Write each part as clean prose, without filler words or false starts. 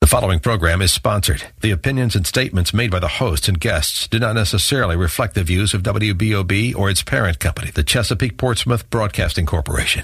The following program is sponsored. The opinions and statements made by the hosts and guests do not necessarily reflect the views of WBOB or its parent company, the Chesapeake Portsmouth Broadcasting Corporation.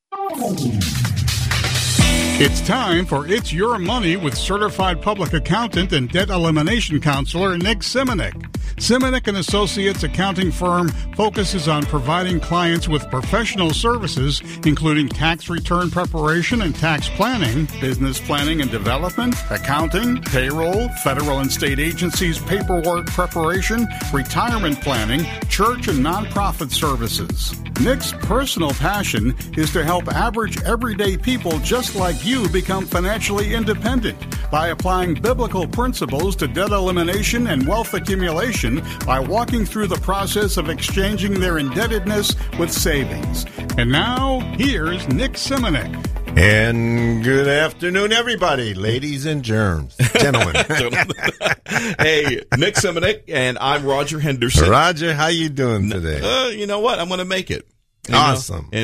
It's time for It's Your Money with certified public accountant and debt elimination counselor Nick Simonek. Simonek & Associates accounting firm focuses on providing clients with professional services, including tax return preparation and tax planning, business planning and development, accounting, payroll, federal and state agencies paperwork preparation, retirement planning, church and nonprofit services. Nick's personal passion is to help average everyday people just like you become financially independent by applying biblical principles to debt elimination and wealth accumulation by walking through the process of exchanging their indebtedness with savings. And now, here's Nick Simonek. And good afternoon, everybody, ladies and gentlemen. Hey, Nick Simonek, and I'm Roger Henderson. Roger, how you doing today? You know what? I'm going to make it. Awesome. We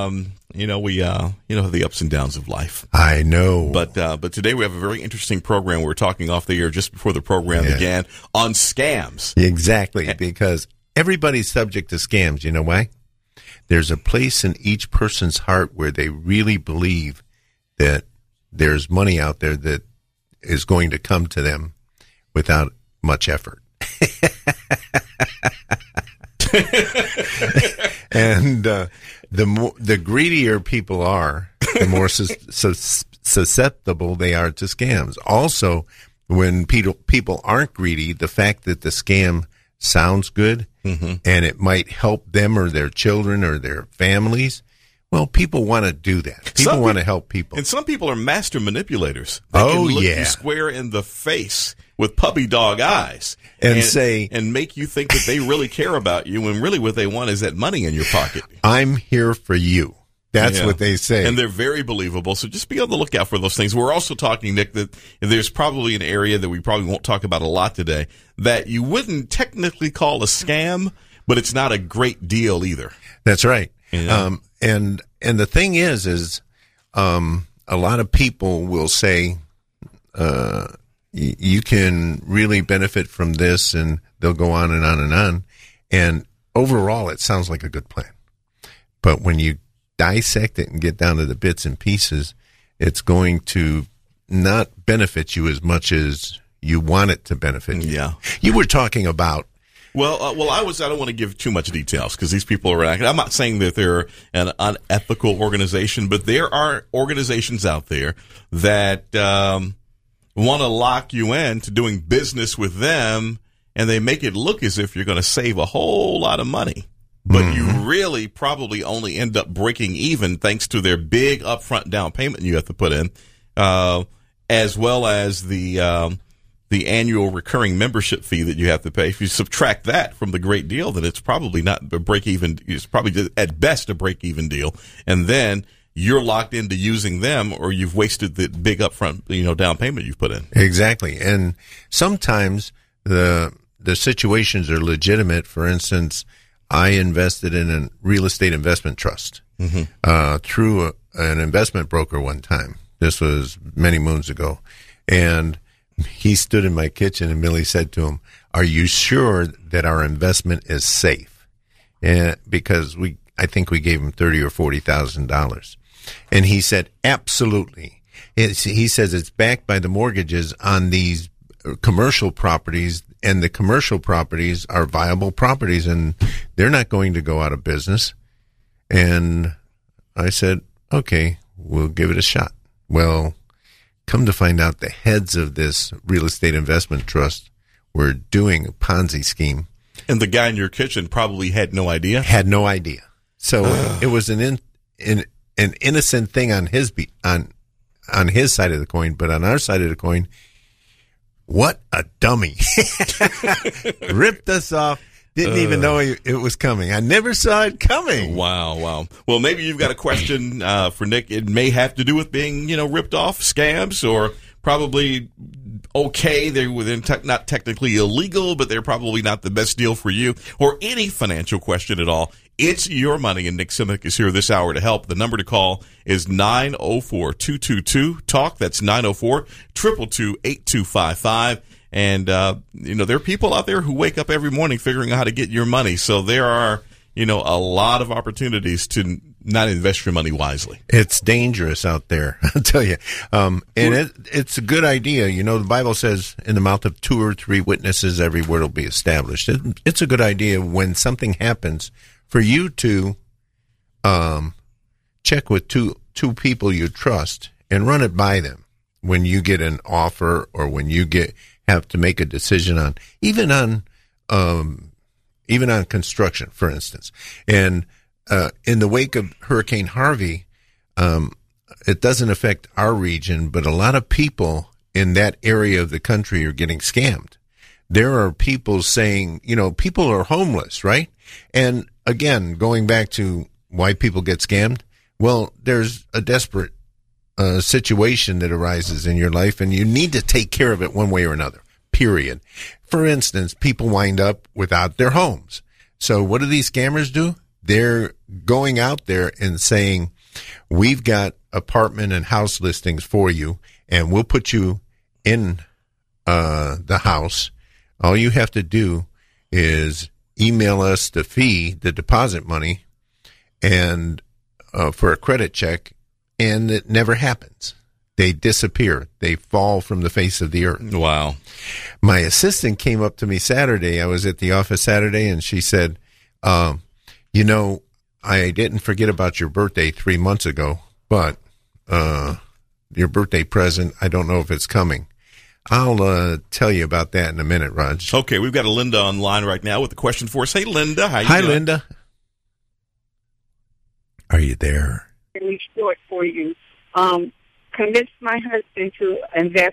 the ups and downs of life. I know. But today we have a very interesting program. We were talking off the air just before the program began on scams. Exactly, because everybody's subject to scams. You know why? There's a place in each person's heart where they really believe that there's money out there that is going to come to them without much effort. And the greedier people are, the more susceptible they are to scams. Also, when people aren't greedy, the fact that the scam sounds good and it might help them or their children or their families, well, people want to do that. People want to help people. And some people are master manipulators. They can look you square in the face with puppy dog eyes and say, and make you think that they really care about you, when really what they want is that money in your pocket. I'm here for you. That's what they say. And they're very believable. So just be on the lookout for those things. We're also talking, Nick, that there's probably an area that we probably won't talk about a lot today that you wouldn't technically call a scam, but it's not a great deal either. That's right. Yeah. And the thing is a lot of people will say, you can really benefit from this, and they'll go on and on and on. And overall, it sounds like a good plan. But when you dissect it and get down to the bits and pieces, it's going to not benefit you as much as you want it to benefit you. Yeah. You were talking about. Well, I don't want to give too much details because these people are, I'm not saying that they're an unethical organization, but there are organizations out there that, want to lock you in to doing business with them, and they make it look as if you're going to save a whole lot of money. But you really probably only end up breaking even thanks to their big upfront down payment you have to put in, as well as the annual recurring membership fee that you have to pay. If you subtract that from the great deal, then it's probably not a break even. It's probably at best a break even deal. And then you're locked into using them, or you've wasted the big upfront, down payment you've put in. Exactly. And sometimes the situations are legitimate. For instance, I invested in a real estate investment trust through an investment broker one time. This was many moons ago. And he stood in my kitchen and Millie said to him, "Are you sure that our investment is safe?" And because I think we gave him $30,000 or $40,000. And he said, "Absolutely." He says it's backed by the mortgages on these commercial properties, and the commercial properties are viable properties, and they're not going to go out of business. And I said, okay, we'll give it a shot. Well, come to find out, the heads of this real estate investment trust were doing a Ponzi scheme. And the guy in your kitchen probably had no idea? Had no idea. So it was an innocent thing on his on his side of the coin, but on our side of the coin, what a dummy. Ripped us off. Didn't even know it was coming. I never saw it coming. Wow. Well, maybe you've got a question for Nick. It may have to do with being, ripped off, scams, or probably okay. They're not technically illegal, but they're probably not the best deal for you, or any financial question at all. It's Your Money, and Nick Simic is here this hour to help. The number to call is 904-222-TALK. That's 904-222-8255. And, there are people out there who wake up every morning figuring out how to get your money. So there are, a lot of opportunities to not invest your money wisely. It's dangerous out there, I'll tell you. And it's a good idea. The Bible says in the mouth of 2 or 3 witnesses, every word will be established. It's a good idea when something happens for you to check with two people you trust and run it by them when you get an offer or when you have to make a decision on even on construction, for instance. And in the wake of Hurricane Harvey, it doesn't affect our region, but a lot of people in that area of the country are getting scammed. There are people saying, people are homeless, right? And again, going back to why people get scammed, well, there's a desperate situation that arises in your life, and you need to take care of it one way or another, period. For instance, people wind up without their homes. So what do these scammers do? They're going out there and saying, we've got apartment and house listings for you, and we'll put you in the house. All you have to do is email us the fee, the deposit money, and for a credit check, and it never happens. They disappear. They fall from the face of the earth. Wow. My assistant came up to me Saturday. I was at the office Saturday, and she said, I didn't forget about your birthday 3 months ago, but your birthday present, I don't know if it's coming. I'll tell you about that in a minute, Raj. Okay, we've got a Linda online right now with a question for us. Hey, Linda. How you Hi, doing? Linda. Are you there? Really short for you. Convinced my husband to invest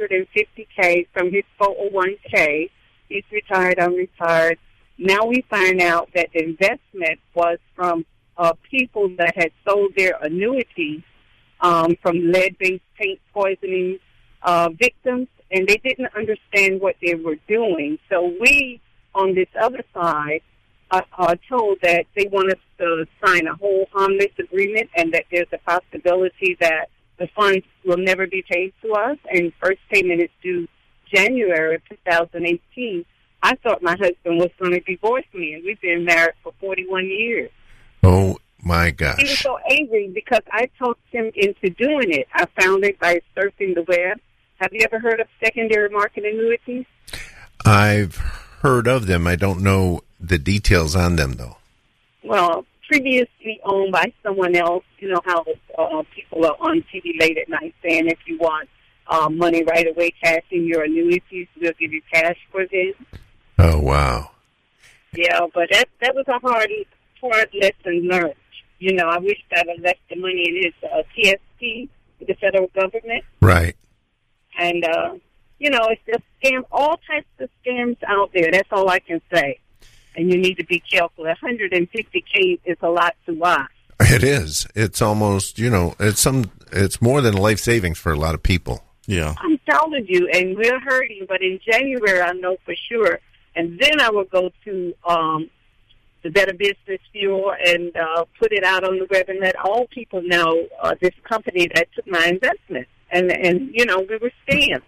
$150K from his 401K. He's retired, I'm retired. Now we find out that the investment was from people that had sold their annuities from lead-based paint poisoning victims, and they didn't understand what they were doing. So we, on this other side, are told that they want us to sign a whole harmless agreement and that there's a possibility that the funds will never be paid to us, and first payment is due January of 2018. I thought my husband was going to divorce me, and we've been married for 41 years. Oh, my gosh. He was so angry because I talked him into doing it. I found it by surfing the web. Have you ever heard of secondary market annuities? I've heard of them. I don't know the details on them, though. Well, previously owned by someone else. You know how people are on TV late at night saying if you want money right away, cash in your annuities, we'll give you cash for this. Oh, wow. Yeah, but that was a hard lesson learned. I wish I'd have left the money in his TSP, the federal government. Right. And, it's just scam, all types of scams out there. That's all I can say. And you need to be careful. $150K is a lot to watch. It is. It's almost, it's more than life savings for a lot of people. Yeah. I'm telling you, and we're hurting, but in January I know for sure. And then I will go to the Better Business Bureau and put it out on the web and let all people know this company that took my investment. And we were scammed.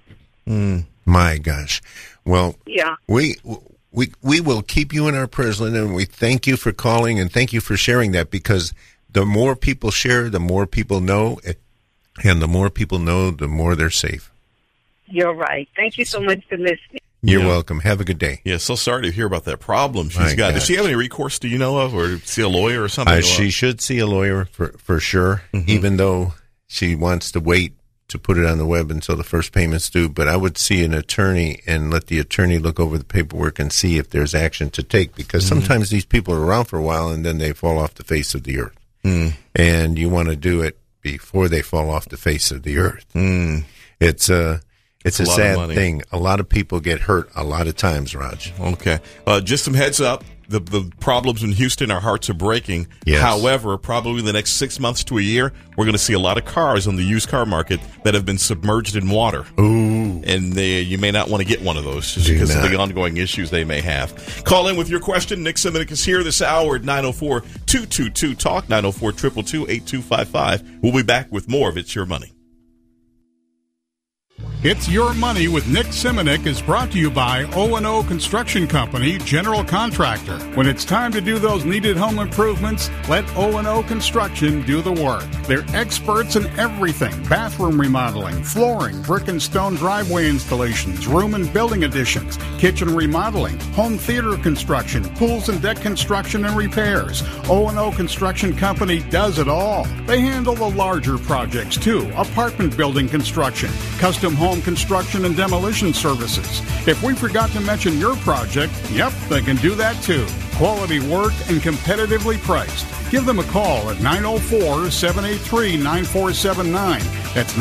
My gosh. Well, yeah. We will keep you in our prayers, Linda, and we thank you for calling and thank you for sharing that, because the more people share, the more people know, and the more people know, the more they're safe. You're right. Thank you so much for listening. You're welcome. Have a good day. Yeah, so sorry to hear about that problem she's got. Does she have any recourse, do you know of, or see a lawyer or something? She should see a lawyer for sure, even though she wants to wait to put it on the web until the first payment's due. But I would see an attorney and let the attorney look over the paperwork and see if there's action to take, because sometimes these people are around for a while and then they fall off the face of the earth. And you want to do it before they fall off the face of the earth. It's a sad thing. A lot of people get hurt a lot of times, Raj. Okay. Just some heads up. The problems in Houston, our hearts are breaking. Yes. However, probably in the next 6 months to a year, we're going to see a lot of cars on the used car market that have been submerged in water. Ooh. and you may not want to get one of those just because of the ongoing issues they may have. Call in with your question. Nick Simonik is here this hour at 904-222-TALK, 904-222-8255. We'll be back with more of It's Your Money. It's Your Money with Nick Simonik is brought to you by O&O Construction Company, General Contractor. When it's time to do those needed home improvements, let O&O Construction do the work. They're experts in everything: bathroom remodeling, flooring, brick and stone driveway installations, room and building additions, kitchen remodeling, home theater construction, pools and deck construction and repairs. O&O Construction Company does it all. They handle the larger projects too: apartment building construction, custom home construction and demolition services. If we forgot to mention your project, yep, they can do that too. Quality work and competitively priced. Give them a call at 904-783-9479. That's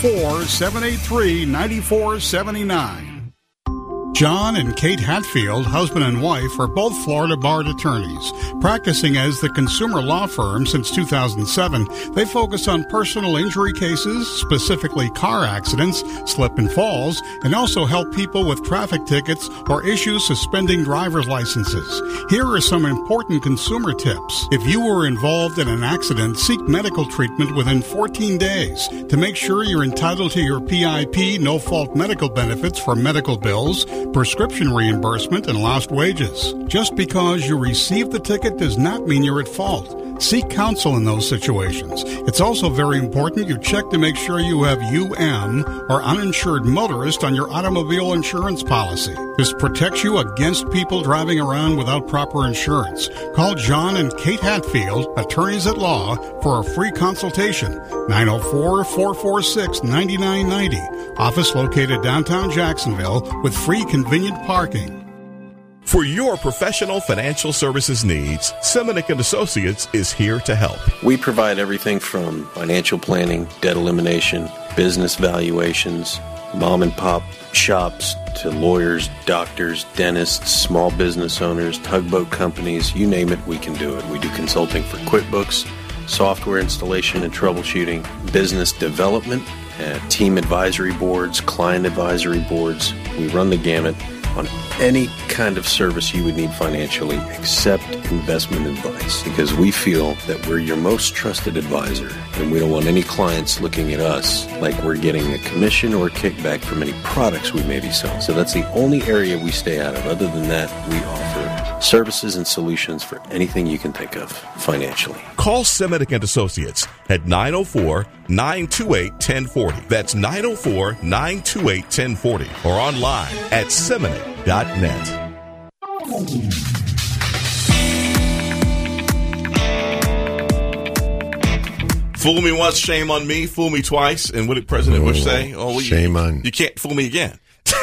904-783-9479. John and Kate Hatfield, husband and wife, are both Florida barred attorneys. Practicing as the consumer law firm since 2007, they focus on personal injury cases, specifically car accidents, slip and falls, and also help people with traffic tickets or issues suspending driver's licenses. Here are some important consumer tips. If you were involved in an accident, seek medical treatment within 14 days. To make sure you're entitled to your PIP no-fault medical benefits for medical bills, prescription reimbursement, and lost wages. Just because you received the ticket does not mean you're at fault. Seek counsel in those situations. It's also very important you check to make sure you have UM, or uninsured motorist, on your automobile insurance policy. This protects you against people driving around without proper insurance. Call John and Kate Hatfield, attorneys at law, for a free consultation. 904-446-9990. Office located downtown Jacksonville with free convenient parking. For your professional financial services needs, Simonik & Associates is here to help. We provide everything from financial planning, debt elimination, business valuations, mom and pop shops, to lawyers, doctors, dentists, small business owners, tugboat companies, you name it, we can do it. We do consulting for QuickBooks, software installation and troubleshooting, business development, team advisory boards, client advisory boards. We run the gamut on any kind of service you would need financially except investment advice, because we feel that we're your most trusted advisor, and we don't want any clients looking at us like we're getting a commission or a kickback from any products we may be selling. So that's the only area we stay out of. Other than that, we offer services and solutions for anything you can think of financially. Call Simonik & Associates at 904-928-1040. That's 904-928-1040, or online at Simonik.net. Fool me once, shame on me. Fool me twice, and what did President Bush say? Oh, shame on you. Can't fool me again.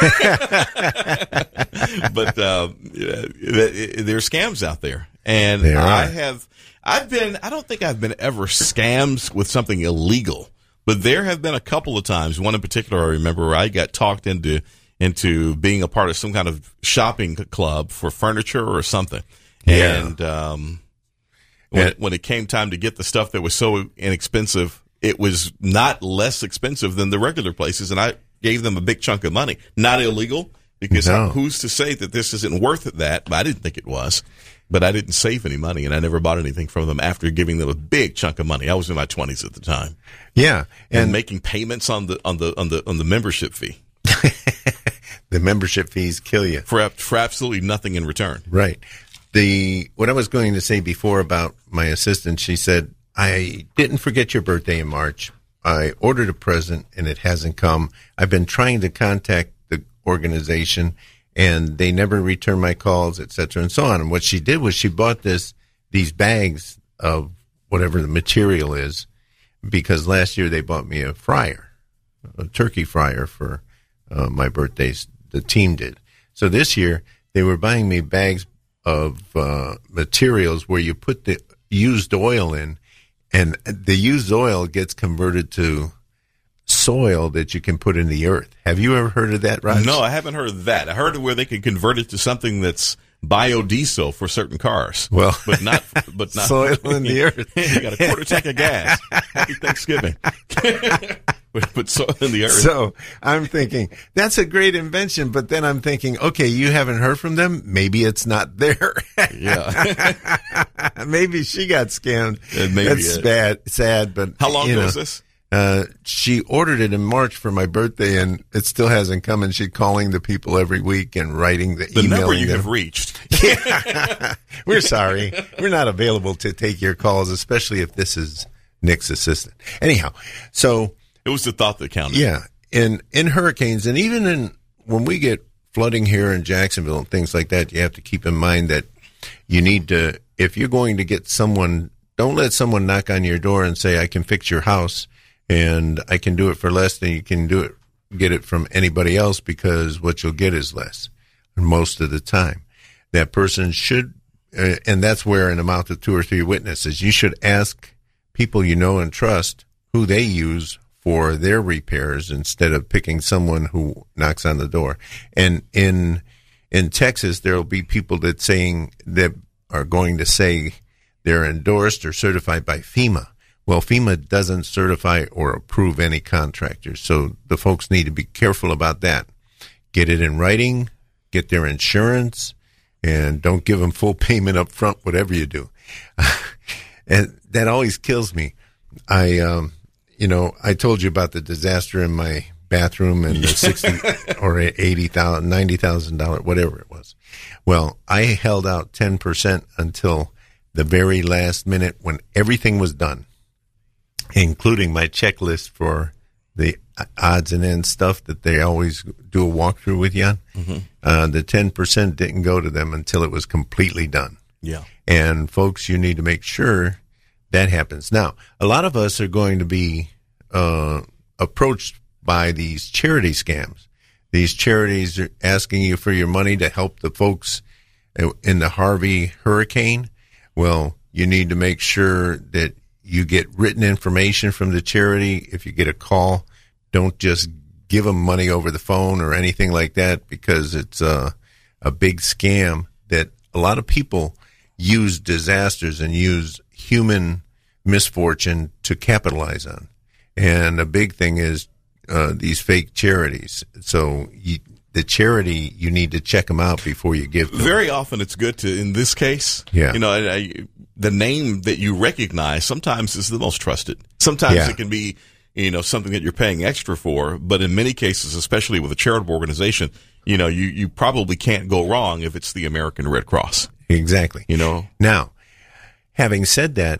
But there are scams out there, and I don't think I've been ever scammed with something illegal, but there have been a couple of times. One in particular I remember where I got talked into being a part of some kind of shopping club for furniture or something. Yeah. And when it came time to get the stuff that was so inexpensive, it was not less expensive than the regular places, and I gave them a big chunk of money. Not illegal, because who's to say that this isn't worth that? But I didn't think it was. But I didn't save any money, and I never bought anything from them after giving them a big chunk of money. I was in my 20s at the time. Yeah, and making payments on the membership fee. The membership fees kill you for absolutely nothing in return. Right. What I was going to say before about my assistant, she said, I didn't forget your birthday in March. I ordered a present and it hasn't come. I've been trying to contact the organization and they never return my calls, et cetera, and so on. And what she did was she bought these bags of whatever the material is, because last year they bought me a turkey fryer for my birthdays. The team did. So this year they were buying me bags of materials where you put the used oil in, and the used oil gets converted to soil that you can put in the earth. Have you ever heard of that, Raj? No, I haven't heard of that. I heard of where they can convert it to something that's biodiesel for certain cars. Well, but not soil in the earth. You got a quarter tank of gas. Happy Thanksgiving. Put soil in the earth. So I'm thinking, that's a great invention, but then I'm thinking, okay, you haven't heard from them? Maybe it's not there. Yeah. Maybe she got scammed. That's sad, but how long ago was this? She ordered it in March for my birthday, and it still hasn't come. And she's calling the people every week and writing the number you them. have reached. Yeah. We're sorry. We're not available to take your calls, especially if this is Nick's assistant. Anyhow, so it was the thought that counted. Yeah. In hurricanes, and even when we get flooding here in Jacksonville and things like that, you have to keep in mind that you need to, if you're going to get someone, don't let someone knock on your door and say, I can fix your house and I can do it for less than you can get it from anybody else, because what you'll get is less most of the time. That person should, and that's where an amount of 2 or 3 witnesses, you should ask people you know and trust who they use for their repairs instead of picking someone who knocks on the door. And in Texas, there will be people that are going to say they're endorsed or certified by FEMA. Well, FEMA doesn't certify or approve any contractors, so the folks need to be careful about that. Get it in writing, get their insurance, and don't give them full payment up front, whatever you do. And that always kills me. I told you about the disaster in my bathroom and the $60,000 or $80,000, $90,000, whatever it was. Well, I held out 10% until the very last minute when everything was done, including my checklist for the odds and ends stuff that they always do a walkthrough with you on. Mm-hmm. The 10% didn't go to them until it was completely done. Yeah. And folks, you need to make sure that happens. Now, a lot of us are going to be approached by these charity scams. These charities are asking you for your money to help the folks in the Harvey hurricane. Well, you need to make sure that you get written information from the charity. If you get a call, don't just give them money over the phone or anything like that, because it's a big scam that a lot of people use disasters and use human misfortune to capitalize on. And a big thing is these fake charities. So the charity, you need to check them out before you give them. Very often it's good to, in this case, the name that you recognize sometimes is the most trusted. Sometimes it can be, something that you're paying extra for, but in many cases, especially with a charitable organization, you probably can't go wrong if it's the American Red Cross. Exactly. Now, having said that,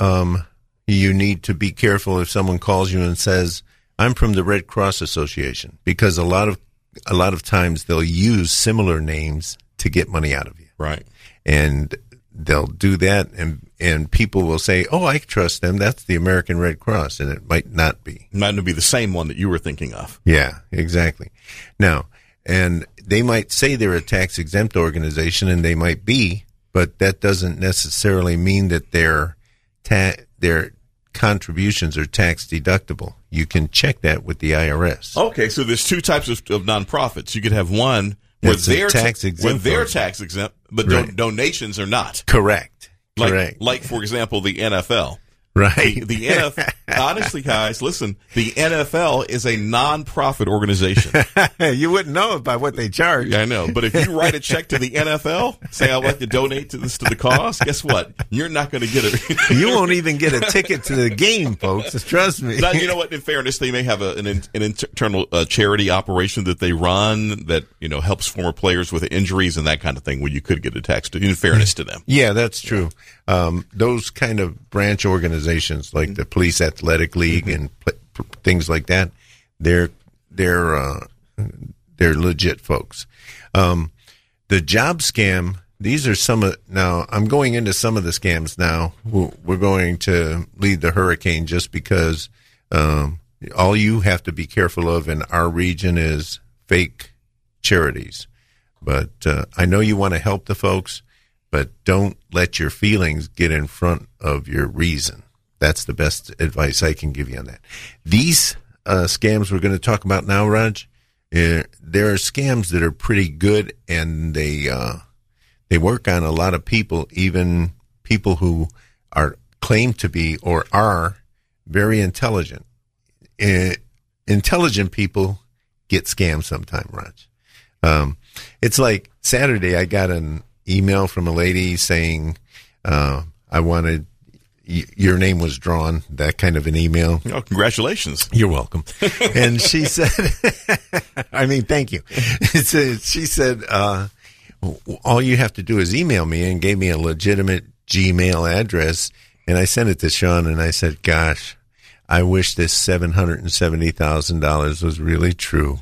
you need to be careful if someone calls you and says, I'm from the Red Cross Association, because a lot of times they'll use similar names to get money out of you. Right. And they'll do that, and people will say, oh, I trust them. That's the American Red Cross, and it might not be. It might not be the same one that you were thinking of. Yeah, exactly. Now, and they might say they're a tax-exempt organization, and they might be, but that doesn't necessarily mean that their contributions are tax deductible. You can check that with the IRS. Okay, so there's 2 types of nonprofits. You could have one where they're tax exempt, but donations are not. Correct. Like, for example, the NFL. Right. The NFL, honestly, guys, listen, the NFL is a non-profit organization. You wouldn't know it by what they charge. I know. But if you write a check to the NFL, say, I'd like to donate to the cause, guess what? You're not going to get it. You won't even get a ticket to the game, folks. Trust me. Now, you know what? In fairness, they may have an internal charity operation that they run that, helps former players with injuries and that kind of thing, where you could get a tax, in fairness to them. Yeah, that's true. Those kind of branch organizations, like the Police Athletic League and things like that, they're legit folks. The job scam, these are now I'm going into some of the scams now. We're going to leave the hurricane just because all you have to be careful of in our region is fake charities. But I know you want to help the folks, but don't let your feelings get in front of your reason. That's the best advice I can give you on that. These scams we're going to talk about now, Raj, there are scams that are pretty good, and they work on a lot of people, even people who are claimed to be or are very intelligent. intelligent people get scammed sometime, Raj. It's like Saturday, I got an email from a lady saying, I wanted, your name was drawn, that kind of an email. Oh, congratulations. You're welcome. And she said, thank you. She said, all you have to do is email me, and gave me a legitimate Gmail address. And I sent it to Sean, and I said, gosh, I wish this $770,000 was really true.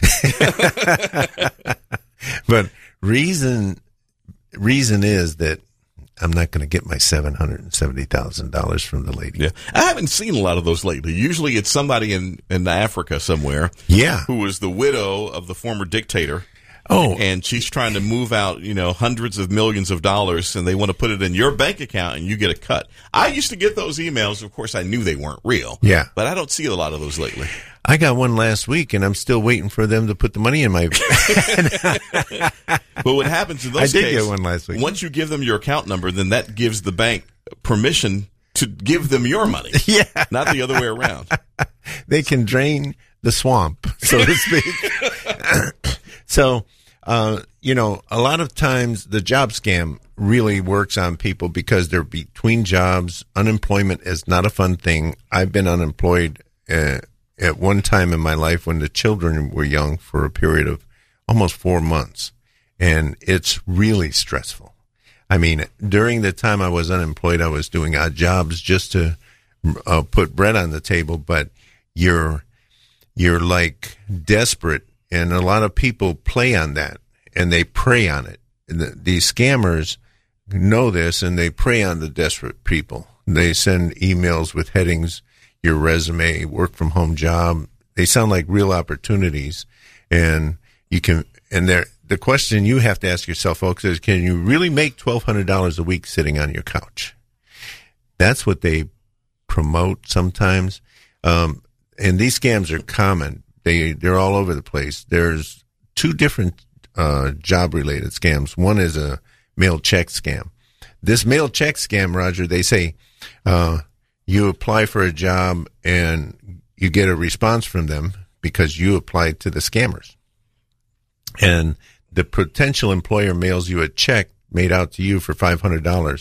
But reason is that I'm not going to get my $770,000 from the lady. Yeah, I haven't seen a lot of those lately. Usually it's somebody in Africa somewhere. Yeah. Who was the widow of the former dictator. Oh. And she's trying to move out, hundreds of millions of dollars, and they want to put it in your bank account, and you get a cut. I used to get those emails. Of course, I knew they weren't real. Yeah. But I don't see a lot of those lately. I got one last week, and I'm still waiting for them to put the money in my. But what happens in those cases? I did get one last week. Once you give them your account number, then that gives the bank permission to give them your money. Yeah. Not the other way around. They can drain the swamp, so to speak. So, a lot of times the job scam really works on people because they're between jobs. Unemployment is not a fun thing. I've been unemployed at one time in my life when the children were young for a period of almost 4 months. And it's really stressful. I mean, during the time I was unemployed, I was doing odd jobs just to put bread on the table. But you're like desperate. And a lot of people play on that, and they prey on it. And these scammers know this, and they prey on the desperate people. They send emails with headings, your resume, work from home job. They sound like real opportunities. And the question you have to ask yourself, folks, is can you really make $1,200 a week sitting on your couch? That's what they promote sometimes. And these scams are common. They're all over the place. There's two different job-related scams. One is a mail check scam. This mail check scam, Roger, they say you apply for a job and you get a response from them because you applied to the scammers. And the potential employer mails you a check made out to you for $500,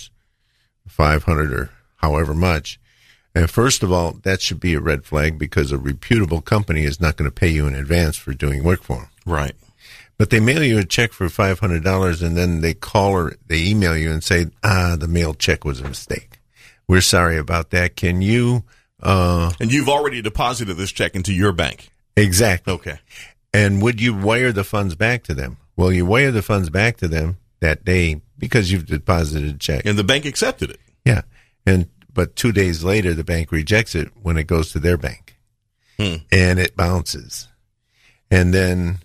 $500 or however much. And first of all, that should be a red flag because a reputable company is not going to pay you in advance for doing work for them. Right. But they mail you a check for $500 and then they call or they email you and say, the mail check was a mistake. We're sorry about that. Can you... and you've already deposited this check into your bank. Exactly. Okay. And would you wire the funds back to them? Well, you wire the funds back to them that day because you've deposited a check. And the bank accepted it. Yeah. But 2 days later, the bank rejects it when it goes to their bank. And it bounces. And then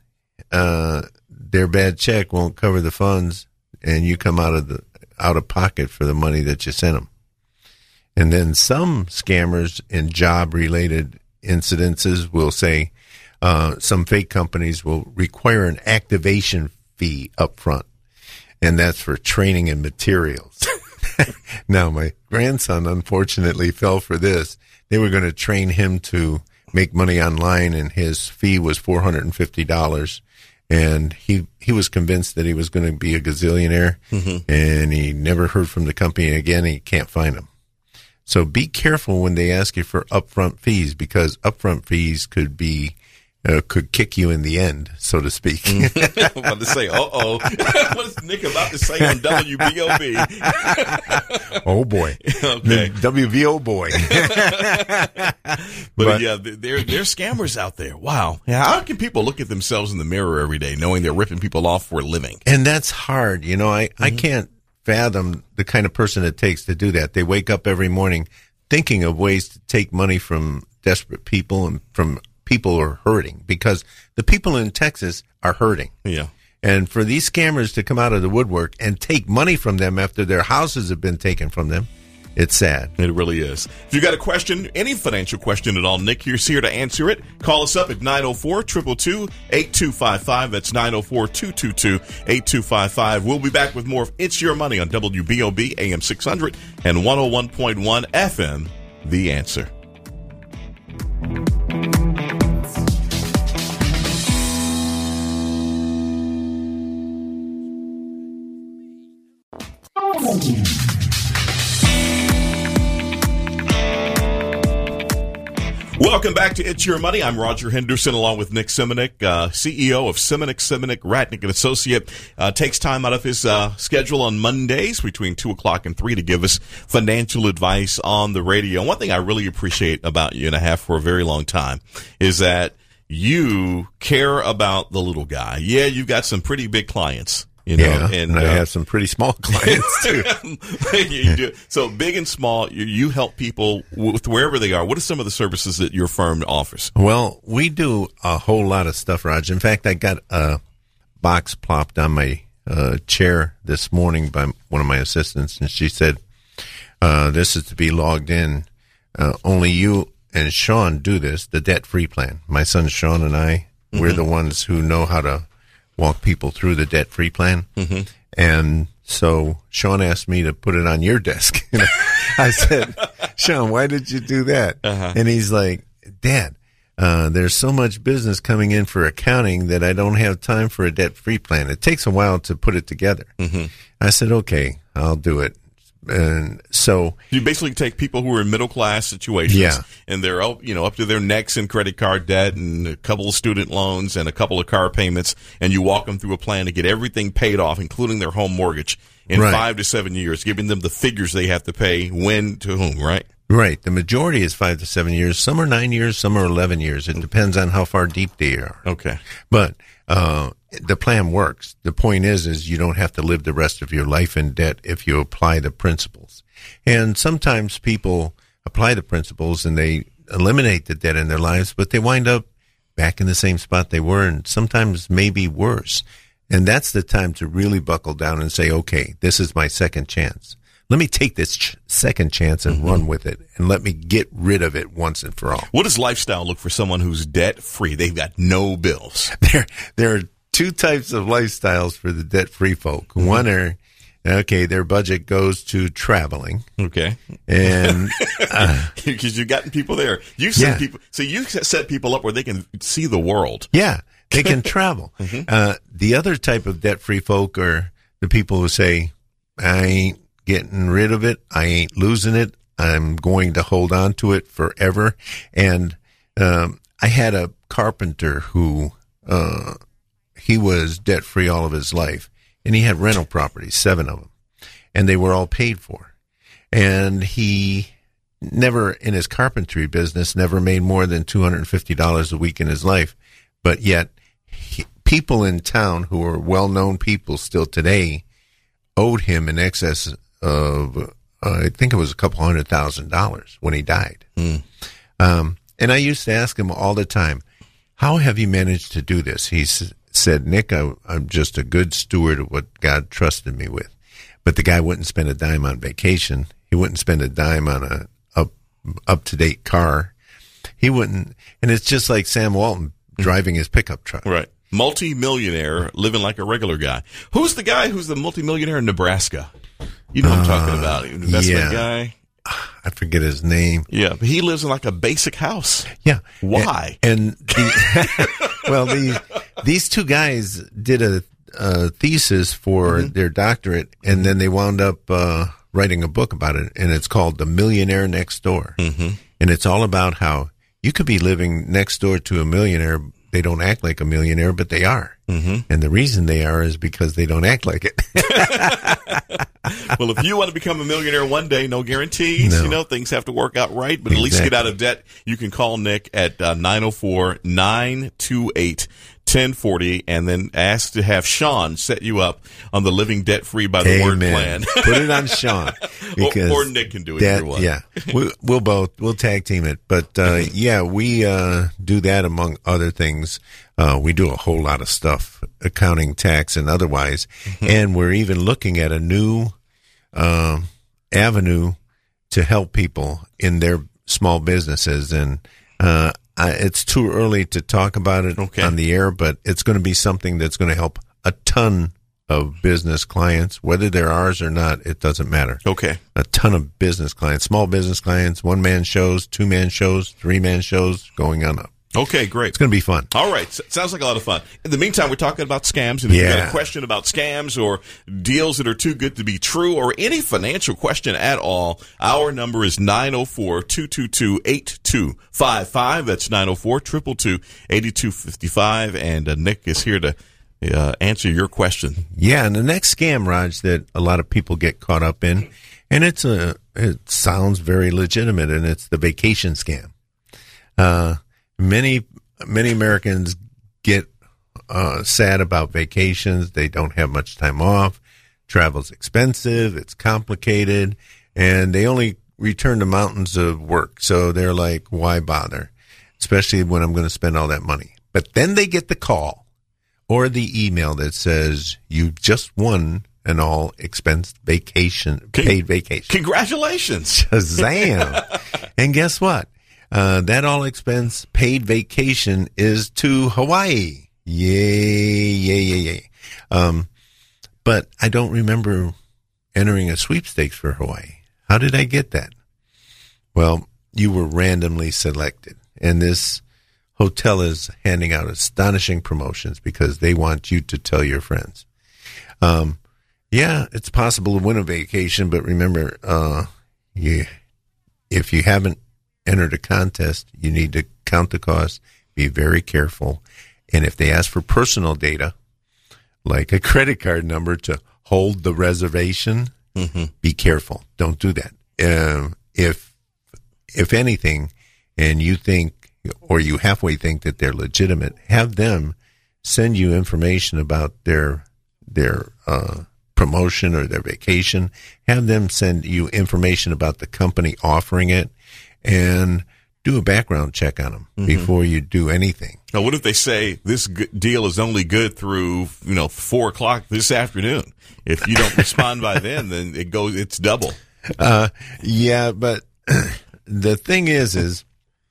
their bad check won't cover the funds, and you come out of pocket for the money that you sent them. And then some scammers in job-related incidences will say some fake companies will require an activation fee up front, and that's for training and materials. Now, my grandson, unfortunately, fell for this. They were going to train him to make money online, and his fee was $450. And he was convinced that he was going to be a gazillionaire, and he never heard from the company again. He can't find them. So be careful when they ask you for upfront fees, because upfront fees could kick you in the end, so to speak. I'm about to say, what is Nick about to say on WVOB? Oh, boy. Okay. WVO boy. But yeah, there are scammers out there. Wow. Yeah, how can people look at themselves in the mirror every day knowing they're ripping people off for a living? And that's hard. I can't fathom the kind of person it takes to do that. They wake up every morning thinking of ways to take money from desperate people and from people who are hurting, because the people in Texas are hurting. Yeah. And for these scammers to come out of the woodwork and take money from them after their houses have been taken from them, it's sad. It really is. If you got a question, any financial question at all, Nick here's here to answer it. Call us up at 904-222-8255. That's 904-222-8255. We'll be back with more of It's Your Money on WBOB AM 600 and 101.1 FM, The Answer. Welcome back to It's Your Money. I'm Roger Henderson along with Nick Simonik, CEO of Simonik, Ratnick & Associate. Takes time out of his schedule on Mondays between 2 o'clock and 3 to give us financial advice on the radio. And one thing I really appreciate about you, and I have for a very long time, is that you care about the little guy. Yeah, you've got some pretty big clients. You know, yeah, and I have some pretty small clients too. You do. So big and small, you help people with wherever they are. What are some of the services that your firm offers? Well, we do a whole lot of stuff, Raj. In fact, I got a box plopped on my chair this morning by one of my assistants, and she said, this is to be logged in. Only you and Sean do this, the debt-free plan. My son Sean and I, we're the ones who know how to walk people through the debt-free plan. And so Sean asked me to put it on your desk. I said, Sean, why did you do that? And he's like, Dad, there's so much business coming in for accounting that I don't have time for a debt-free plan. It takes a while to put it together. I said, okay, I'll do it. And so you basically take people who are in middle class situations, and they're up to their necks in credit card debt and a couple of student loans and a couple of car payments, and you walk them through a plan to get everything paid off, including their home mortgage, in 5 to 7 years, giving them the figures they have to pay when to whom, right? Right. The majority is 5 to 7 years. Some are 9 years, some are 11 years. It depends on how far deep they are. Okay. But the plan works. The point is you don't have to live the rest of your life in debt if you apply the principles. And sometimes people apply the principles and they eliminate the debt in their lives, but they wind up back in the same spot they were, and sometimes maybe worse. And that's the time to really buckle down and say, okay, this is my second chance. Let me take this second chance and run with it, and let me get rid of it once and for all. What does lifestyle look for someone who's debt-free? They've got no bills. There are two types of lifestyles for the debt-free folk. One are, their budget goes to traveling. Okay. And because you've gotten people there. You send people, so you set people up where they can see the world. Yeah, they can travel. The other type of debt-free folk are the people who say, I ain't getting rid of it. I ain't losing it. I'm going to hold on to it forever. And I had a carpenter who he was debt-free all of his life, and he had rental properties, 7 of them, and they were all paid for. And he never, in his carpentry business, never made more than $250 a week in his life. But yet, people in town who are well-known people still today owed him in excess of, I think it was a couple $100,000 when he died. And I used to ask him all the time, how have you managed to do this? He said, Nick, I'm just a good steward of what God trusted me with. But the guy wouldn't spend a dime on vacation. He wouldn't spend a dime on a up-to-date car. He wouldn't. And it's just like Sam Walton driving his pickup truck. Right. Multi-millionaire living like a regular guy. Who's the guy who's the multi-millionaire in Nebraska? You know what I'm talking about. Investment guy. I forget his name. Yeah, but he lives in like a basic house. Yeah. Why? These two guys did a thesis for their doctorate, and then they wound up writing a book about it, and it's called The Millionaire Next Door. And it's all about how you could be living next door to a millionaire. They don't act like a millionaire, but they are. And the reason they are is because they don't act like it. Well, if you want to become a millionaire one day, no guarantees. No. Things have to work out right, but at least get out of debt. You can call Nick at 904-928-1040 and then ask to have Sean set you up on the Living Debt Free by the Word plan. Put it on Sean. Or Nick can do it either one. Yeah. We'll tag team it. But, we do that among other things. We do a whole lot of stuff, accounting, tax, and otherwise. And we're even looking at a new avenue to help people in their small businesses. And it's too early to talk about it on the air, but it's going to be something that's going to help a ton of business clients, whether they're ours or not. It doesn't matter. Okay. A ton of business clients, small business clients, 1-man shows, 2-man shows, 3-man shows, going on up. Okay, great. It's going to be fun. All right. Sounds like a lot of fun. In the meantime, we're talking about scams. And if you've got a question about scams or deals that are too good to be true or any financial question at all, our number is 904-222-8255. That's 904-222-8255. And Nick is here to answer your question. Yeah, and the next scam, Raj, that a lot of people get caught up in, and it sounds very legitimate, and it's the vacation scam. Many Americans get sad about vacations. They don't have much time off. Travel's expensive. It's complicated. And they only return to mountains of work. So they're like, why bother? Especially when I'm going to spend all that money. But then they get the call or the email that says, you just won an all-expense vacation, paid vacation. Congratulations. Shazam. And guess what? That all-expense paid vacation is to Hawaii. Yay. But I don't remember entering a sweepstakes for Hawaii. How did I get that? Well, you were randomly selected. And this hotel is handing out astonishing promotions because they want you to tell your friends. Yeah, it's possible to win a vacation, but remember, if you haven't entered a contest, you need to count the cost, be very careful. And if they ask for personal data, like a credit card number to hold the reservation, be careful. Don't do that. If anything, and you think, or you halfway think that they're legitimate, have them send you information about their promotion or their vacation. Have them send you information about the company offering it. And do a background check on them before you do anything. Now, what if they say this deal is only good through 4:00 this afternoon? If you don't respond by then it's double. Yeah, but the thing is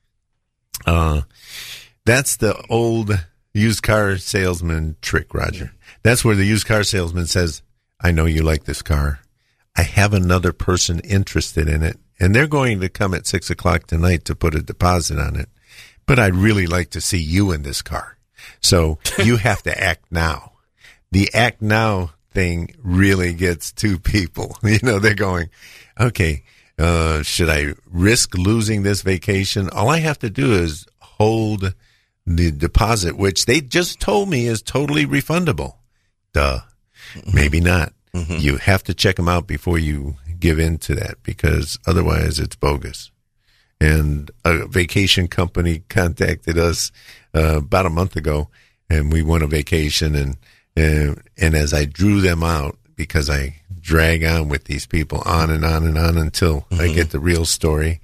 that's the old used car salesman trick, Roger. That's where the used car salesman says, "I know you like this car. I have another person interested in it. And they're going to come at 6:00 tonight to put a deposit on it. But I'd really like to see you in this car. So you have to act now." The act now thing really gets to people. They're going, okay, should I risk losing this vacation? All I have to do is hold the deposit, which they just told me is totally refundable. Duh. Maybe not. You have to check them out before you give in to that, because otherwise it's bogus. And a vacation company contacted us about a month ago, and we won a vacation. And as I drew them out, because I drag on with these people on and on and on until I get the real story,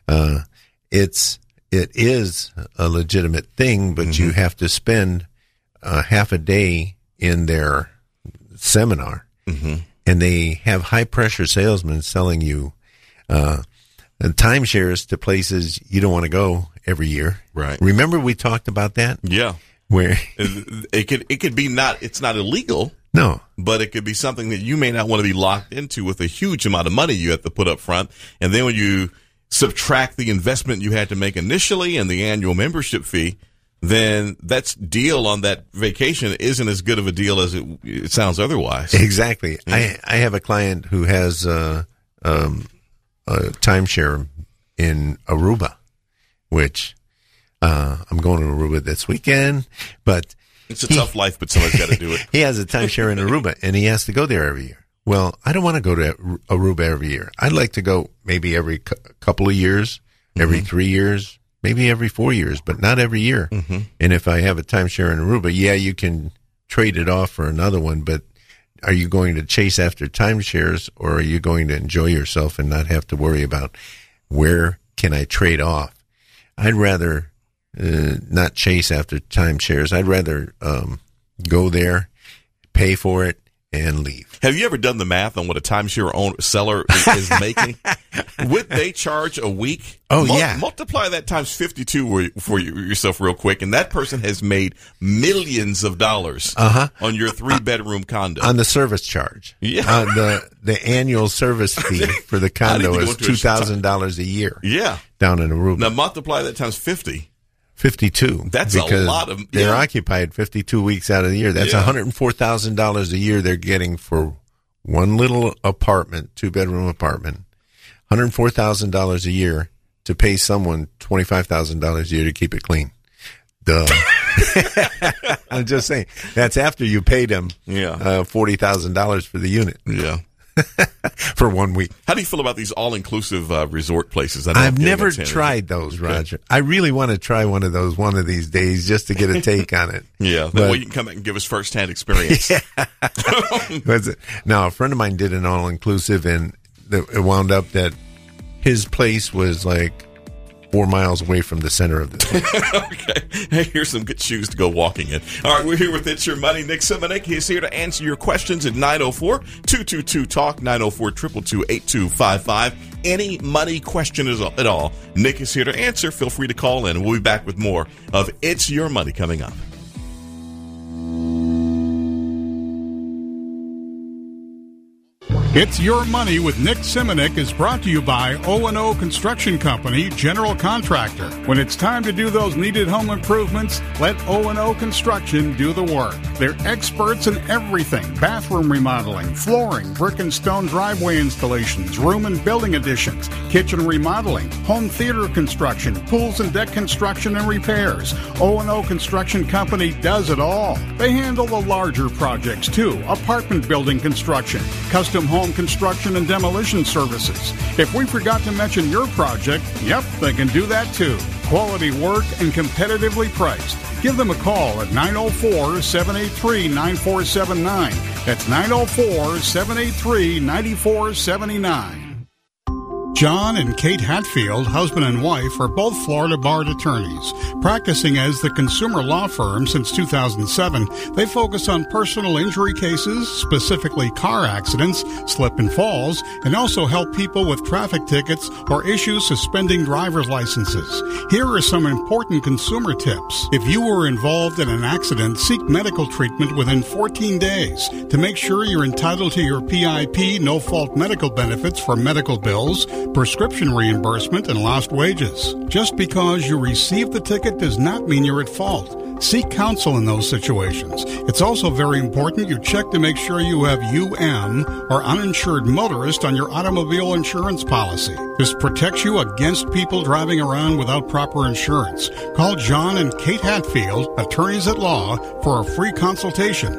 it is a legitimate thing, but you have to spend half a day in their seminar. And they have high-pressure salesmen selling you timeshares to places you don't want to go every year. Right. Remember we talked about that? Yeah. Where it could be it's not illegal. No. But it could be something that you may not want to be locked into with a huge amount of money you have to put up front. And then when you subtract the investment you had to make initially and the annual membership fee, then that deal on that vacation isn't as good of a deal as it sounds otherwise. Exactly. Yeah. I have a client who has a timeshare in Aruba, which I'm going to Aruba this weekend, but it's a tough life, but somebody's got to do it. He has a timeshare in Aruba, and he has to go there every year. Well, I don't want to go to Aruba every year. I'd like to go maybe every couple of years, every 3 years, maybe every 4 years, but not every year. And if I have a timeshare in Aruba, you can trade it off for another one, but are you going to chase after timeshares, or are you going to enjoy yourself and not have to worry about where can I trade off? I'd rather not chase after timeshares. I'd rather go there, pay for it, and leave. Have you ever done the math on what a timeshare seller is making? Would they charge a week? Oh, yeah. Multiply that times 52 for yourself real quick, and that person has made millions of dollars on your 3-bedroom condo. On the service charge. Yeah. The annual service fee for the condo is $2,000 a year. Yeah. Down in Aruba. Now multiply that times 50. 52. That's a lot of. They're occupied 52 weeks out of the year. That's $104,000 a year they're getting for one little apartment, 2-bedroom apartment. $104,000 a year to pay someone $25,000 a year to keep it clean. Duh. I'm just saying. That's after you paid them $40,000 for the unit. Yeah. For 1 week. How do you feel about these all-inclusive resort places? I've never tried those, Roger. I really want to try one of those one of these days just to get a take on it. Yeah, that way you can come back and give us first-hand experience. Now, a friend of mine did an all-inclusive, and it wound up that his place was like 4 miles away from the center of the place. Okay. Hey, here's some good shoes to go walking in. All right, we're here with It's Your Money. Nick Simonek. He's here to answer your questions at 904-222-TALK, 904-222-8255. Any money question at all, Nick is here to answer. Feel free to call in. We'll be back with more of It's Your Money coming up. It's Your Money with Nick Simonek is brought to you by O&O Construction Company, general contractor. When it's time to do those needed home improvements, let O&O Construction do the work. They're experts in everything: bathroom remodeling, flooring, brick and stone driveway installations, room and building additions, kitchen remodeling, home theater construction, pools and deck construction and repairs. O&O Construction Company does it all. They handle the larger projects too: apartment building construction, custom home construction and demolition services. If we forgot to mention your project, yep, they can do that too. Quality work and competitively priced. Give them a call at 904-783-9479. That's 904-783-9479. John and Kate Hatfield, husband and wife, are both Florida barred attorneys. Practicing as the consumer law firm since 2007, they focus on personal injury cases, specifically car accidents, slip and falls, and also help people with traffic tickets or issues suspending driver's licenses. Here are some important consumer tips. If you were involved in an accident, seek medical treatment within 14 days to make sure you're entitled to your PIP no-fault medical benefits for medical bills, prescription reimbursement, and lost wages. Just because you received the ticket does not mean you're at fault. Seek counsel in those situations. It's also very important you check to make sure you have UM, or uninsured motorist, on your automobile insurance policy. This protects you against people driving around without proper insurance. Call John and Kate Hatfield, attorneys at law, for a free consultation.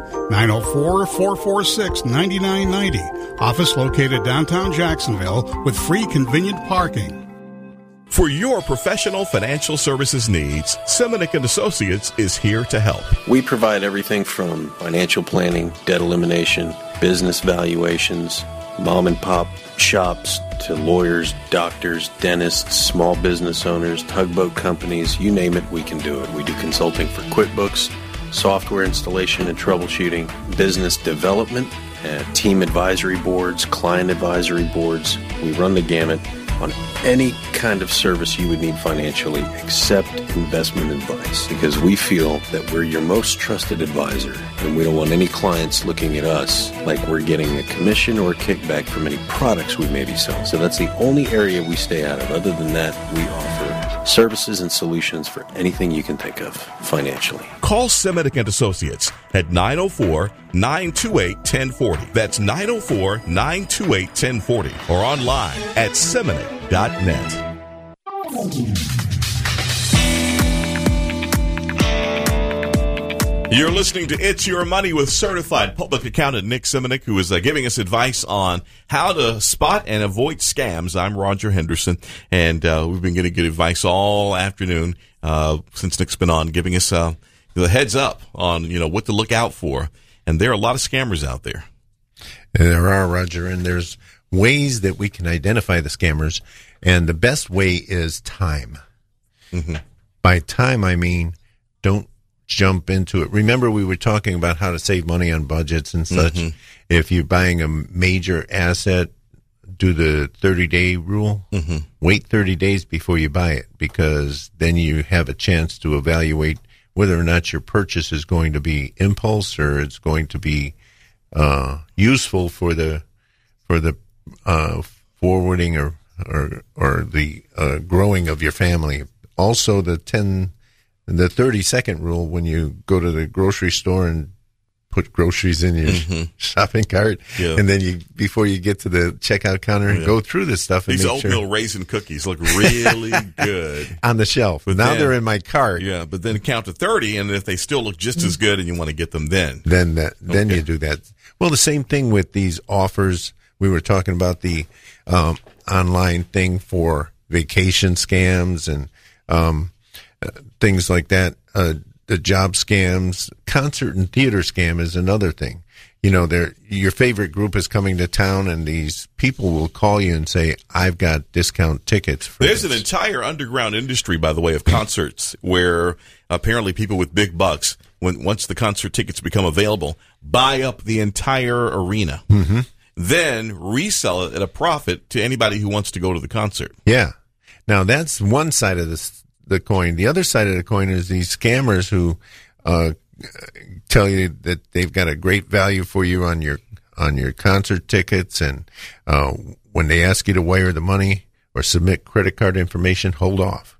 904-446-9990. Office located downtown Jacksonville with free convenient parking. For your professional financial services needs, Simonek & Associates is here to help. We provide everything from financial planning, debt elimination, business valuations, mom and pop shops, to lawyers, doctors, dentists, small business owners, tugboat companies, you name it, we can do it. We do consulting for QuickBooks, software installation and troubleshooting, business development, team advisory boards, client advisory boards. We run the gamut on any kind of service you would need financially except investment advice, because we feel that we're your most trusted advisor, and we don't want any clients looking at us like we're getting a commission or a kickback from any products we may be selling. So that's the only area we stay out of. Other than that, we offer services and solutions for anything you can think of financially. Call Simonek & Associates at 904-928-1040. That's 904-928-1040, or online at Simonek.net. You're listening to It's Your Money with certified public accountant Nick Simonek, who is giving us advice on how to spot and avoid scams. I'm Roger Henderson, and we've been getting good advice all afternoon since Nick's been on, giving us the heads up on what to look out for. And there are a lot of scammers out there. There are, Roger, and there's ways that we can identify the scammers, and the best way is time. Mm-hmm. By time, I mean don't jump into it. Remember, we were talking about how to save money on budgets and such. Mm-hmm. If you're buying a major asset, do the 30-day rule. Mm-hmm. Wait 30 days before you buy it, because then you have a chance to evaluate whether or not your purchase is going to be impulse or it's going to be useful for the forwarding or the growing of your family. Also, the the 30-second rule when you go to the grocery store and put groceries in your shopping cart, and then before you get to the checkout counter, go through this stuff. And these oatmeal raisin cookies look really good on the shelf. But now they're in my cart. Yeah, but then count to 30, and if they still look just as good, and you want to get them, then you do that. Well, the same thing with these offers. We were talking about the online thing for vacation scams and things like that. The job scams, concert and theater scam is another thing. You know, your favorite group is coming to town, and these people will call you and say, "I've got discount tickets for There's this." an entire underground industry, by the way, of concerts where apparently people with big bucks, once the concert tickets become available, buy up the entire arena, then resell it at a profit to anybody who wants to go to the concert. Yeah. Now, that's one side of the coin. The other side of the coin is these scammers who tell you that they've got a great value for you on your concert tickets, and when they ask you to wire the money or submit credit card information, hold off,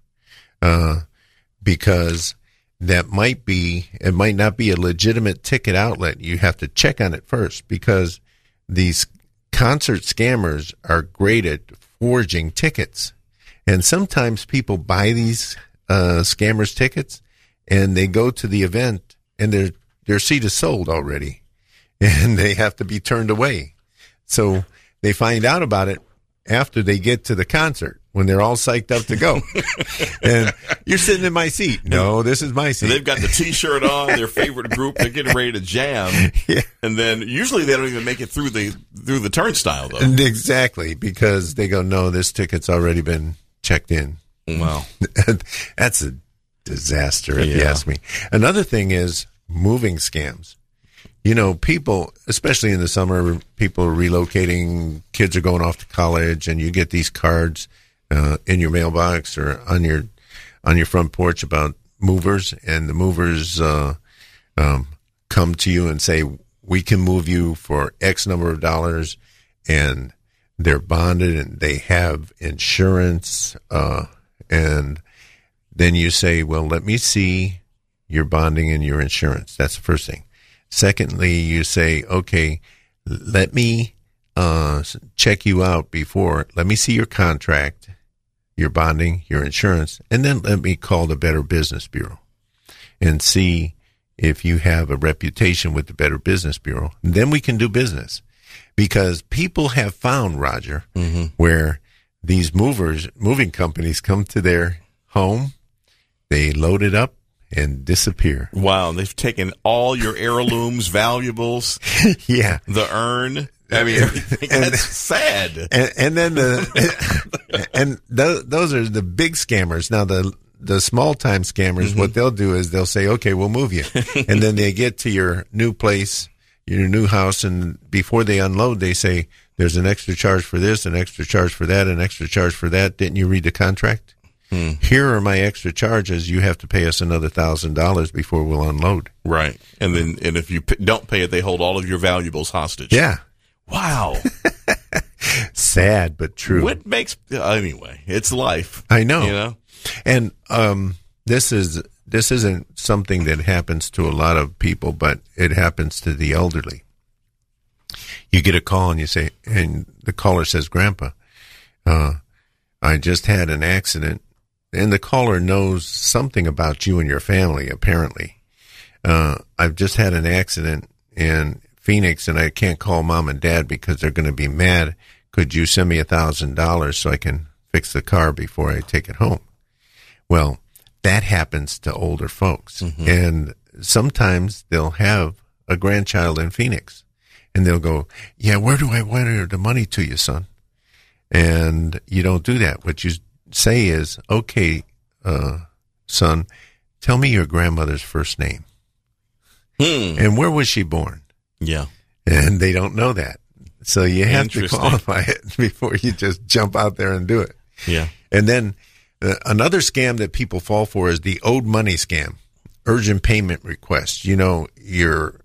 because it might not be a legitimate ticket outlet. You have to check on it first, because these concert scammers are great at forging tickets. And sometimes people buy these scammers' tickets, and they go to the event, and their seat is sold already, and they have to be turned away. So they find out about it after they get to the concert, when they're all psyched up to go. And you're sitting in my seat. No, this is my seat. They've got the T-shirt on, their favorite group. They're getting ready to jam. Yeah. And then usually they don't even make it through the turnstile, though. Exactly, because they go, no, this ticket's already been checked in. Wow. That's a disaster, if you ask me. Another thing is moving scams. You know, people, especially in the summer, people are relocating, kids are going off to college, and you get these cards in your mailbox or on your front porch about movers, and the movers come to you and say, we can move you for X number of dollars, and they're bonded and they have insurance, and then you say, well, let me see your bonding and your insurance. That's the first thing. Secondly, you say, okay, let me check you out before. Let me see your contract, your bonding, your insurance, and then let me call the Better Business Bureau and see if you have a reputation with the Better Business Bureau. And then we can do business. Because people have found, Roger, where these moving companies come to their home, they load it up, and disappear. Wow, they've taken all your heirlooms, valuables, the urn. I mean, that's sad. And then those are the big scammers. Now the small time scammers, what they'll do is they'll say, okay, we'll move you, and then they get to your new place, your new house, and before they unload, they say, there's an extra charge for this, an extra charge for that, an extra charge for that. Didn't you read the contract? Here are my extra charges. You have to pay us another $1,000 before we'll unload. Right. And then, and if you don't pay it, they hold all of your valuables hostage. Yeah. Wow. Sad, but true. What makes, anyway, it's life. I know. You know? And this isn't something that happens to a lot of people, but it happens to the elderly. You get a call and you say, and the caller says, Grandpa, I just had an accident. And the caller knows something about you and your family, apparently. I've just had an accident in Phoenix, and I can't call Mom and Dad because they're going to be mad. Could you send me $1,000 so I can fix the car before I take it home? Well, that happens to older folks. And sometimes they'll have a grandchild in Phoenix, and they'll go, yeah, where do I wire the money to you, son? And you don't do that. What you say is, okay, son, tell me your grandmother's first name. And where was she born? Yeah. And they don't know that. So you have to qualify it before you just jump out there and do it. Yeah. And then another scam that people fall for is the owed money scam, urgent payment request. You know, you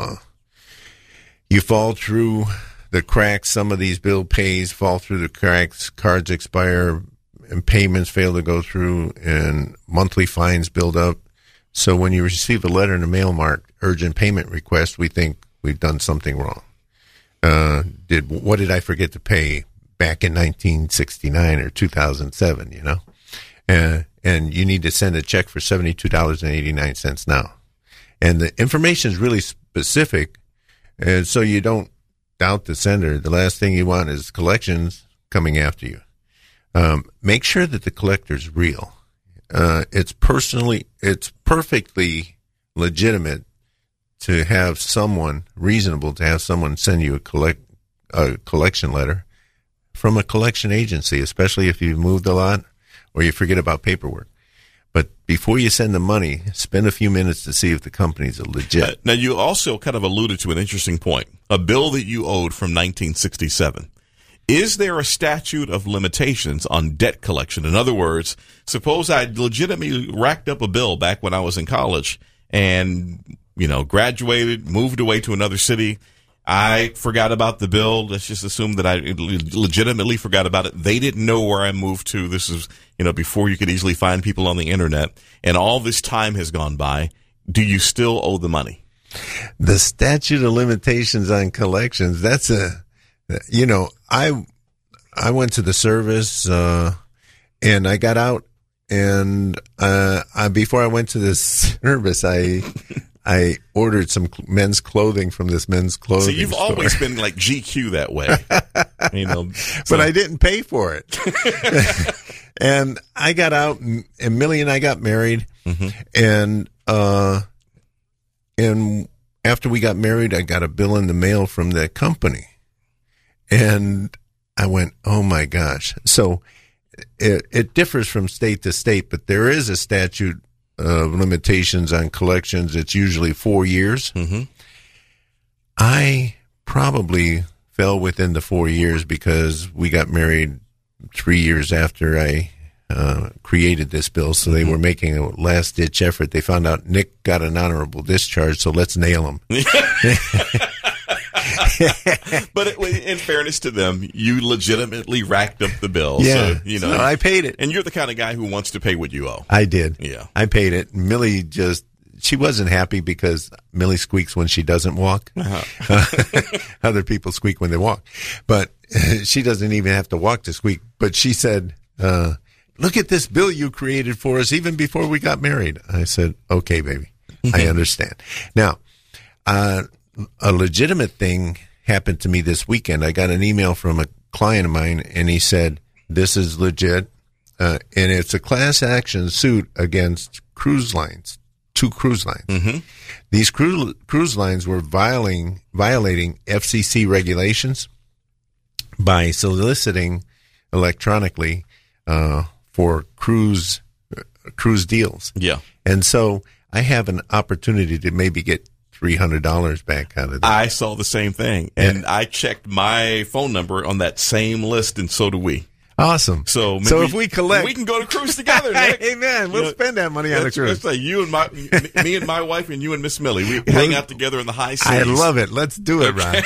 fall through the cracks. Some of these bill pays fall through the cracks, cards expire, and payments fail to go through, and monthly fines build up. So when you receive a letter in the mail marked urgent payment request, we think we've done something wrong. What did I forget to pay back in 1969 or 2007, you know? And you need to send a check for $72.89 now. And the information is really specific, and so you don't doubt the sender. The last thing you want is collections coming after you. Make sure that the collector's real. It's perfectly legitimate to have someone, reasonable to have someone send you a collection letter from a collection agency, especially if you've moved a lot or you forget about paperwork. But before you send the money, spend a few minutes to see if the company's legit. Now, you also kind of alluded to an interesting point, a bill that you owed from 1967. Is there a statute of limitations on debt collection? In other words, suppose I legitimately racked up a bill back when I was in college and, graduated, moved away to another city. I forgot about the bill. Let's just assume that I legitimately forgot about it. They didn't know where I moved to. This is, before you could easily find people on the internet. And all this time has gone by. Do you still owe the money? The statute of limitations on collections, that's I went to the service, and I got out, and before I went to the service, I ordered some men's clothing from this men's clothing So you've store. always been like GQ that way, But I didn't pay for it. And I got out, and Millie and I got married, and after we got married, I got a bill in the mail from that company. And I went, oh my gosh. So it differs from state to state, but there is a statute of limitations on collections. It's usually 4 years. I probably fell within the 4 years because we got married 3 years after I created this bill. So they were making a last ditch effort. They found out Nick got an honorable discharge, so let's nail him. But in fairness to them, you legitimately racked up the bill. Yeah. So, I paid it. And you're the kind of guy who wants to pay what you owe. I did. Yeah. I paid it. Millie she wasn't happy because Millie squeaks when she doesn't walk. Other people squeak when they walk. But she doesn't even have to walk to squeak. But she said, look at this bill you created for us even before we got married. I said, okay, baby. I understand. Now, a legitimate thing happened to me this weekend. I got an email from a client of mine, and he said, this is legit, and it's a class action suit against cruise lines, 2 cruise lines. These cruise lines were violating FCC regulations by soliciting electronically for cruise deals. Yeah. And so I have an opportunity to maybe get $300 back out of that. I saw the same thing, and I checked my phone number on that same list, and so do we. Awesome. So if we collect, we can go to cruise together, Nick. Amen. We'll spend that money on a cruise. Let's say me and my wife and you and Miss Millie, we hang out together in the high seas. I love it. Let's do it, Ron.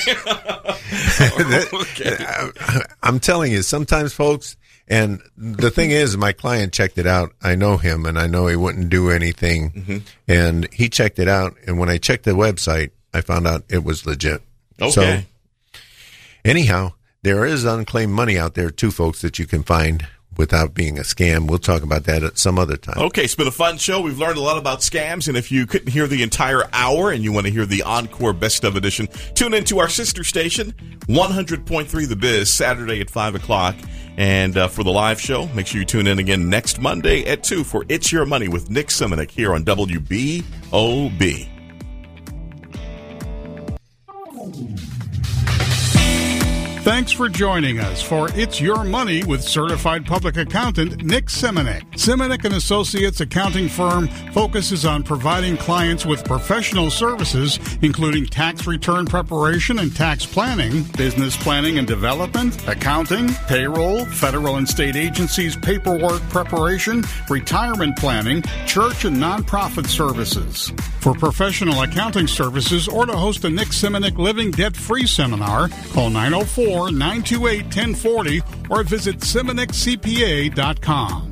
Okay. I'm telling you, sometimes, folks, and the thing is, my client checked it out. I know him, and I know he wouldn't do anything. And he checked it out, and when I checked the website, I found out it was legit. Okay. So, anyhow, there is unclaimed money out there, too, folks, that you can find without being a scam. We'll talk about that at some other time. Okay, it's been a fun show. We've learned a lot about scams, and if you couldn't hear the entire hour and you want to hear the Encore Best of Edition, tune into our sister station, 100.3 The Biz, Saturday at 5 o'clock. And for the live show, make sure you tune in again next Monday at 2 for It's Your Money with Nick Simonik here on WBOB. Thanks for joining us for It's Your Money with certified public accountant Nick Simonik. Simonik & Associates accounting firm focuses on providing clients with professional services, including tax return preparation and tax planning, business planning and development, accounting, payroll, federal and state agencies paperwork preparation, retirement planning, church and nonprofit services. For professional accounting services or to host a Nick Simonik Living Debt-Free seminar, call 904-928-1040 or visit SimonikCPA.com.